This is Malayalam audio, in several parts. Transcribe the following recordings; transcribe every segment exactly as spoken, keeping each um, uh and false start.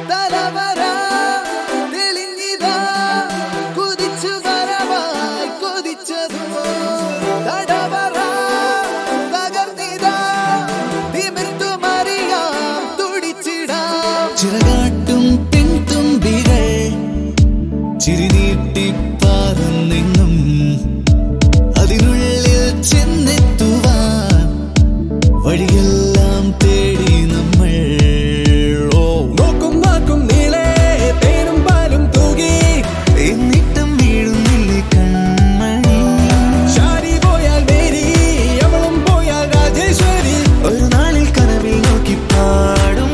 ചിറകാട്ടും പെൺതുമ്പികൾ ചിരിനീട്ടി പാറുന്നെങ്ങും അതിനുള്ളിൽ ചെന്നെത്തുവാൻ വഴിയെല്ലാം തേടി നമ്മൾ നോക്കും നോക്കും നീളെ തേനും പാലും തൂകി എന്നിട്ടും വീഴുന്നില്ലേ കൺമണി ശാരി പോയാൽ മേരി അവളും പോയാൽ രാജേശ്വരി ഒരു നാളിൽ കനവിൽ നോക്കി പാടും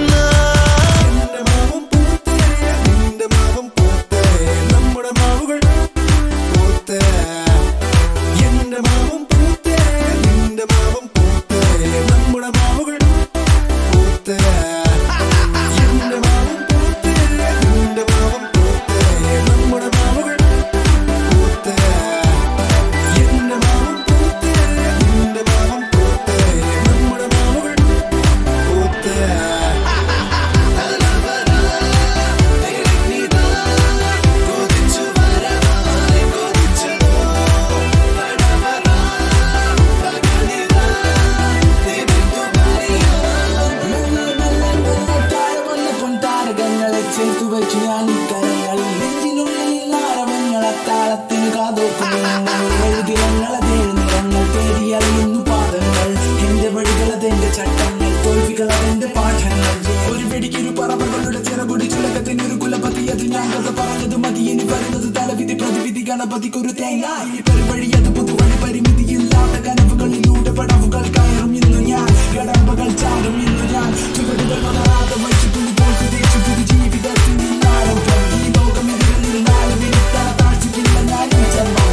ചേർത്തു വെച്ചു ഞാൻ ഇക്കരങ്ങളിൽ നെഞ്ചിനുള്ളിൽ ആരവങ്ങൾ അത്താളത്തിന് കാതോക്കുന്നു എഴുതിരങ്ങളതേഴ് നിറങ്ങൾ തേടിയറിയുന്നു പാദങ്ങൾ എന്റെ വഴികളതെന്റെ ചട്ടങ്ങൾ തോൽവികളതെന്റെ പാഠങ്ങൾ ഒരു വെടിക്കൊരു പറവകളുടെ ചിറപൊടി ചുലകത്തിനൊരു കുലപതി അത് ഞാൻ കഥ പറഞ്ഞത് മതി ഇനി വരുന്നത് തലവിധി പ്രതിവിധി ഗണപതിക്കൊരു തേങ്ങ ഈ പെരുവഴി അത് പുതുവഴി പരിമിതിയില്ലാത്ത കനവുകളിലൂടെ പടവുകൾ കയറും ഇന്നു ഞാൻ കടമ്പകൾ ചാടും ഇന്നു ഞാൻ ചുവടുകൾ വളരാതെ വഴിച്ചു തുണി പോൽ കുതിച്ചു പുതു ജീവിതത്തിന് ആരംഭം ഈ ലോകം ഇതിൽ നാല് വിരുദ്ധ താഴ്ചയ്ക്കില്ല ഞാൻ ഈ ജന്മം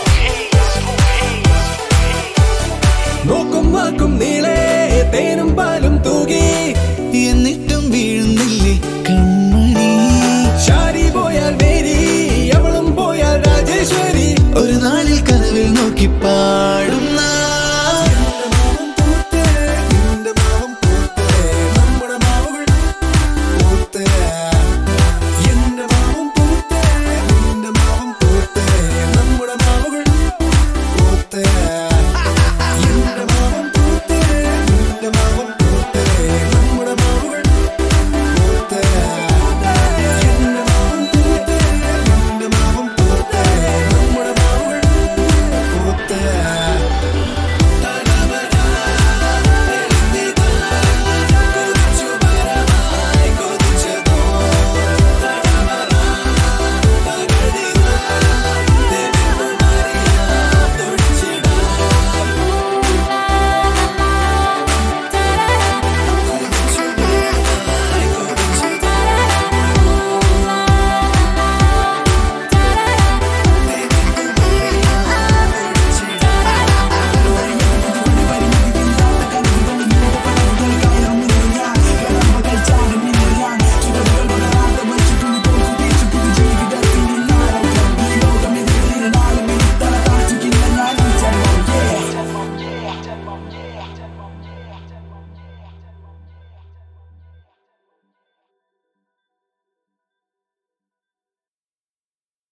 നോക്കും നോക്കും നീളെ തേനും പാലും